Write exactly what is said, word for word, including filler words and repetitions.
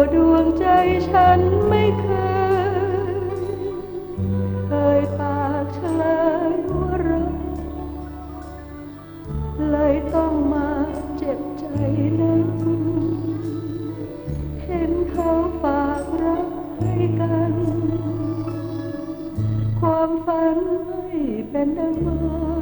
ดวงใจฉันไม่เคยเอ่ยปากเฉลยว่ารักเลยต้องมาเจ็บใจนักเห็นเขาฝากรักให้กันความฝันไม่เป็นดังมา